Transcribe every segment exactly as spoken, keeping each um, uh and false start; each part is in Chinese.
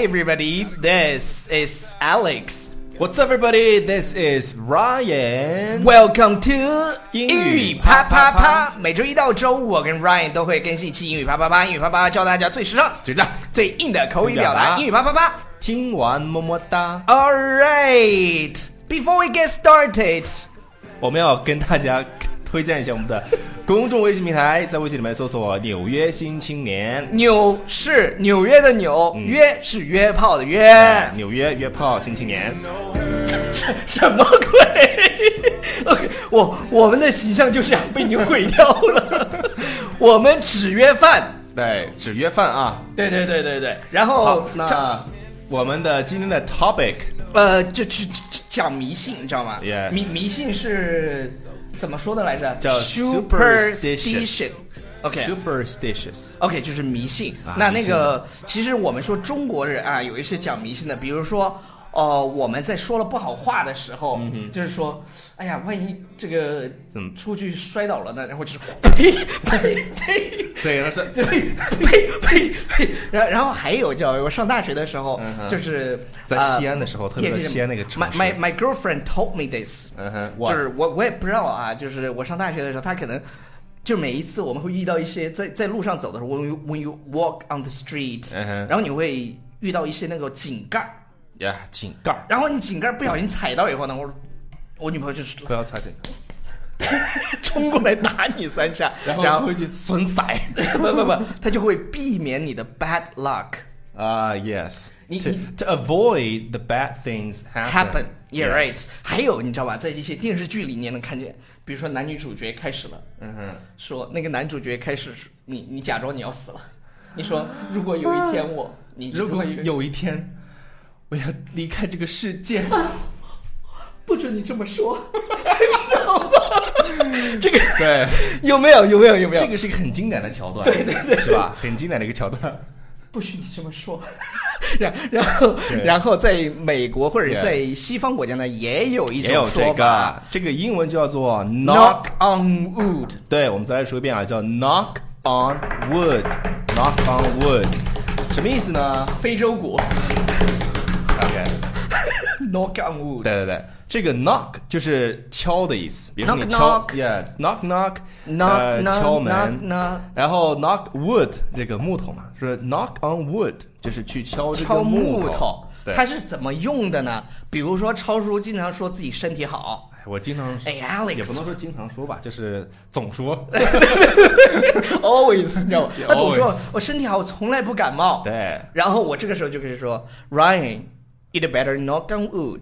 everybody, this is Alex. What's up, everybody? This is Ryan. Welcome to 英英语语啪啪啪啪啪。 啪每周一到周五，我跟 Ryan 都会更新一期英语啪啪啪。英语啪啪啪教大家最时尚、 知道最硬的口语表达。 表达英语啪啪啪。 听完么么哒。 All right, before we get started, 我们要跟大家推荐一下我们的公众微信平台，在微信里面搜索纽约新青年， 纽是纽约的纽， 嗯约是约炮的约。 哎纽约约炮新青年。 什么鬼？OK， 我我们的形象就这样被你毁掉了。我们只约饭， 对，只约饭啊。 对对对对对。然后好，那我们的今天的 topic， 呃，就就就讲迷信，你知道吗？ Yeah 迷迷信是怎么说的来着？ 叫 superstition。OK superstitious。 OK， 就是迷信。 啊那那个，其实我们说中国人啊，有一些讲迷信的，比如说。哦、呃，我们在说了不好话的时候，嗯、就是说，哎呀，万一这个怎么出去摔倒了呢？然后就说呸呸呸， 对，那是对呸呸呸。然然后还有叫我上大学的时候， 嗯、 就是在西安的时候，呃、特别是西安那个城市。 My my my girlfriend told me this， 嗯哼， 就是我我也不知道啊，就是我上大学的时候，他可能。就每一次我们会遇到一些在在路上走的时候 ，when you when you walk on the street，、嗯、然后你会遇到一些那个井盖。 呀，井盖， 然后你井盖不小心踩到以后呢，我我女朋友就是不要踩井盖， 冲过来打你三下， 然后说一句损仔， 不不不，他就会避免你的 bad luck 啊、uh, ，yes， 你 to 你 to avoid the bad things happen happen，yeah yes. right。还有你知道吧，在一些电视剧里你能看见，比如说男女主角开始了， 嗯哼， 说那个男主角开始，你你假装你要死了，你说如果有一天我，你如果有一天。我要离开这个世界， 不准你这么说，你知道吗？这个对， 有没有有没有有没有？ 这个是一个很经典的桥段， 对对对， 是吧？很经典的一个桥段。 不许你这么说。然然后然后在美国或者在西方国家呢，也有一种说法， 这个这个英文叫做 knock on wood。 对，我们再来说一遍啊，叫 knock on wood，knock on wood， 什么意思呢？ 非洲鼓。 OK，knock on wood。 对对对，这个 knock 就是敲的意思，比如说你 knock 敲 knock ，yeah，knock knock， knock 呃 knock 敲门 knock knock， 然后 knock wood 这个木头嘛，说 knock on wood 就是去敲这个敲木木头。 对， 它是怎么用的呢？比如说超叔经常说自己身体好， 我经常哎 Alex 也不能说经常说吧，就是总说 always， 你知道吗？他总说我身体好，我从来不感冒。 对， 然后我这个时候就可以说 Ryan。You'd better knock on wood。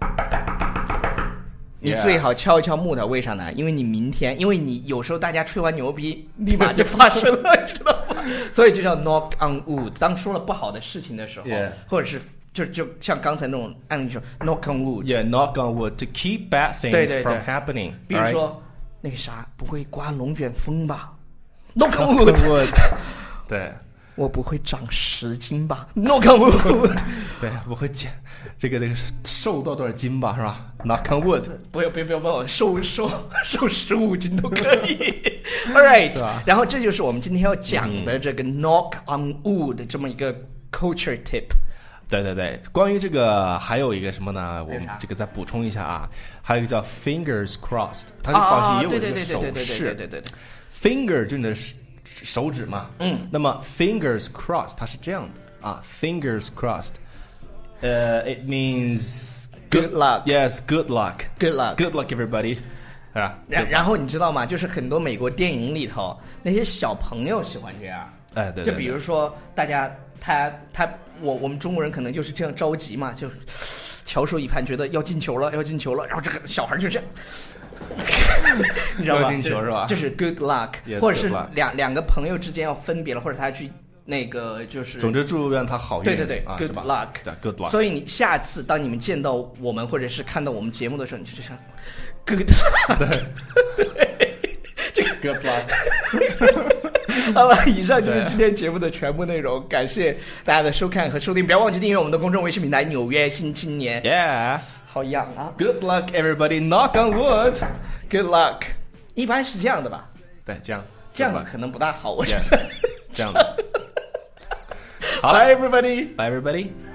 你最好敲一敲木头，为啥呢？因为你明天，因为你有时候大家吹完牛逼，立马就发生了，知道吗？所以就叫 knock on wood。当说了不好的事情的时候， yeah. 或者是就就像刚才那种案例说 knock on wood。Yeah，knock on wood to keep bad things 对对对 from happening。 比如说、right? 那个啥，不会刮龙卷风吧 ？knock on wood。 对。 我不会长十斤吧 ？knock on wood。 对，不会减这个这个瘦到多少斤吧，是吧 ？knock on wood。 不要不要不要不要，瘦瘦瘦十五斤都可以。All right， 然后这就是我们今天要讲的这个 knock on wood 这么一个 culture tip。 对对对，关于这个还有一个什么呢？我们这个再补充一下啊，还有一个叫 fingers crossed， 它是保持也有一个手势。 对对对 ，finger 就是你的手指嘛， 嗯， 那么 fingers crossed 它是这样的啊 ，fingers crossed， 呃、uh, ，it means good luck，yes，good luck，good luck，good luck everybody， 啊， 然然后你知道吗？就是很多美国电影里头那些小朋友喜欢这样， 哎，对， 就比如说大家他他我我们中国人可能就是这样着急嘛，就翘首以盼，觉得要进球了，要进球了，然后这个小孩就这样。你知道吧？ 进球是吧？ 就是 good luck， yes, 或者是两两个朋友之间要分别了，或者他去那个就是， 总之祝愿他好运。 对对对、 啊、 ，good luck， 对 good luck。 所以你下次当你们见到我们或者是看到我们节目的时候，你就想 good luck。 对，这个 good luck。 好了，以上就是今天节目的全部内容，感谢大家的收看和收听，不要忘记订阅我们的公众微信平台《纽约新青年》。 Yeah。 好痒啊 ！Good luck, everybody. Knock on wood. Good luck. 一般是这样的吧？ 对，这样， 这样可能不大好，我觉得。 Yes, 这样的。 好 ，Bye everybody. Bye everybody.